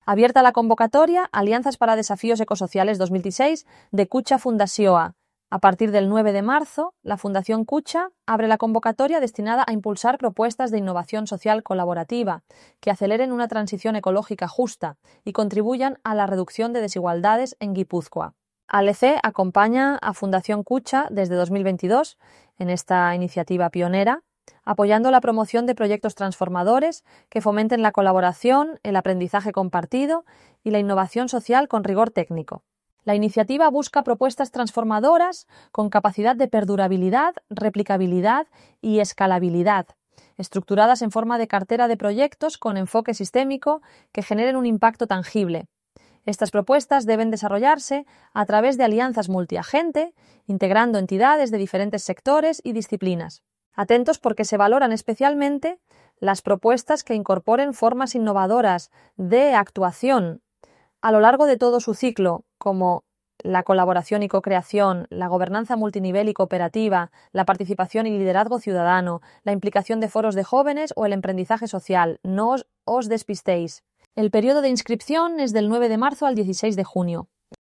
Abierta la convocatoria Alianzas para Desafíos Ecosociales 2016 de Kutxa Fundazioa. A partir del 9 de marzo, la Fundación Kutxa abre la convocatoria destinada a impulsar propuestas de innovación social colaborativa que aceleren una transición ecológica justa y contribuyan a la reducción de desigualdades en Guipúzcoa. ALC acompaña a Fundación Kutxa desde 2022 en esta iniciativa pionera, apoyando la promoción de proyectos transformadores que fomenten la colaboración, el aprendizaje compartido y la innovación social con rigor técnico. La iniciativa busca propuestas transformadoras con capacidad de perdurabilidad, replicabilidad y escalabilidad, estructuradas en forma de cartera de proyectos con enfoque sistémico que generen un impacto tangible. Estas propuestas deben desarrollarse a través de alianzas multiagente, integrando entidades de diferentes sectores y disciplinas. Atentos porque se valoran especialmente las propuestas que incorporen formas innovadoras de actuación a lo largo de todo su ciclo, como la colaboración y co-creación, la gobernanza multinivel y cooperativa, la participación y liderazgo ciudadano, la implicación de foros de jóvenes o el emprendizaje social. No os despistéis. El periodo de inscripción es del 9 de marzo al 16 de junio.